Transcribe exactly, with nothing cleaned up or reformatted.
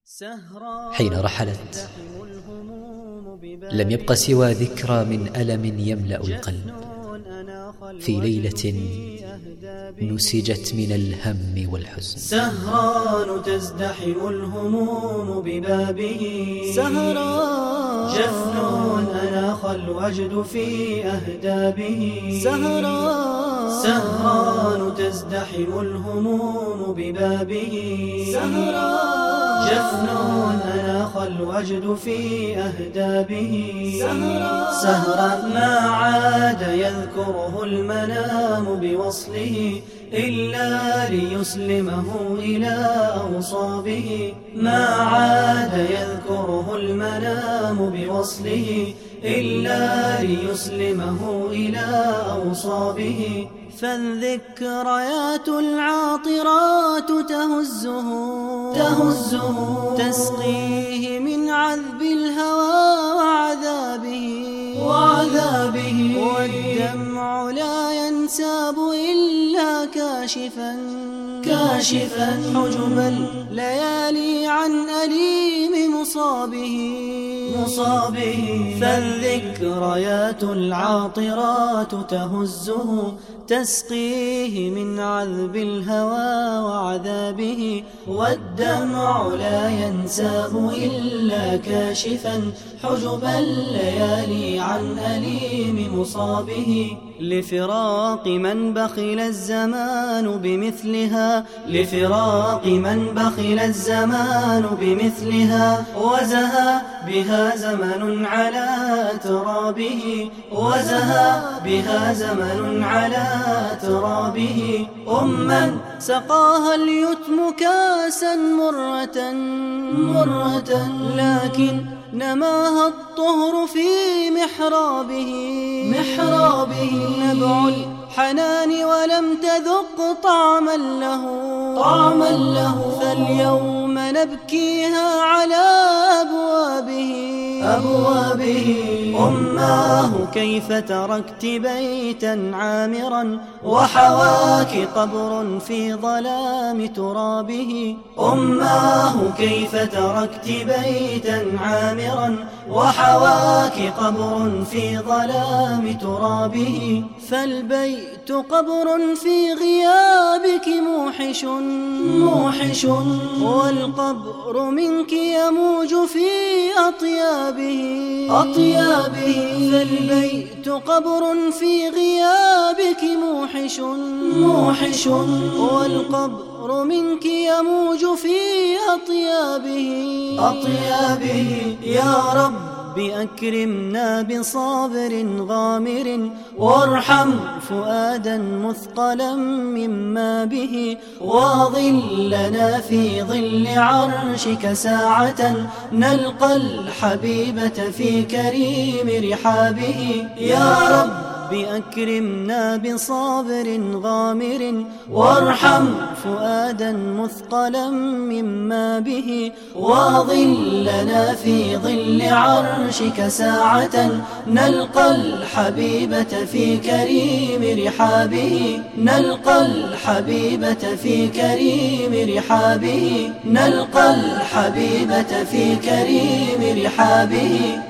حين رحلت لم يبق سوى ذكرى من ألم يملأ القلب في ليلة نسجت من الهم والحزن. سهران تزدحم الهموم ببابه، سهران جفن أناخ الوجد في أهدابه، سهران سهران تزدحم الهموم ببابه، سهران جفن أناخ الوجد في أهدابه، سهران سهرا ما عاد يذكره المنام بوصله إلا ليسلمه إلى أوصابه، ما عاد يذكره المنام بوصله إلا ليسلمه إلى أوصابه. فالذكريات العاطرات تهزه تهزه تسقيه من عذب الهوى وعذابه وعذابه، والدمع لا ينساب إلا كاشفا كاشفا حجب الليالي عن أليم مصابه مصابه. فالذكريات العاطرات تهزه تسقيه من عذب الهوى وعذابه، والدمع لا ينساب إلا كاشفا حجب الليالي عن أليم مصابه. لفراق من بخل الزمان بمثلها، لفراق من بخل الزمان بمثلها، وزهى بها زمن على ترابه، وزهى بها زمن على ترابه. أما سقاها اليتم كاسا مرة مرة، لكن نماها الطهر في محرابه محرابه. نبع الحنان ولم تذق طعما له طعما له، فاليوم نبكيها على أبوابه أبوابه. أماه كيف تركت بيتا عامرا وحواك قبر في ظلام ترابه. أماه كيف تركت بيتا عامرا وحواك قبر في ظلام ترابه. فالبيت قبر في غيابك موحش موحش، والقبر منك يموج في أطيابه أطيابه. فالبيت قبر في غيابك موحش موحش، والقبر منك يموج في أطيابه أطيابه. يا رب بأكرمنا بصابر غامر، وارحم فؤادا مثقلا مما به، وظلنا في ظل عرشك ساعة نلقى الحبيبة في كريم رحابه. يا رب بأكرمنا بصابر غامر، وارحم فؤادا مثقلا مما به، وظلنا في ظل عرشك ساعة نلقى الحبيبة في كريم رحابه، نلقى الحبيبة في كريم رحابه، نلقى الحبيبة في كريم رحابه.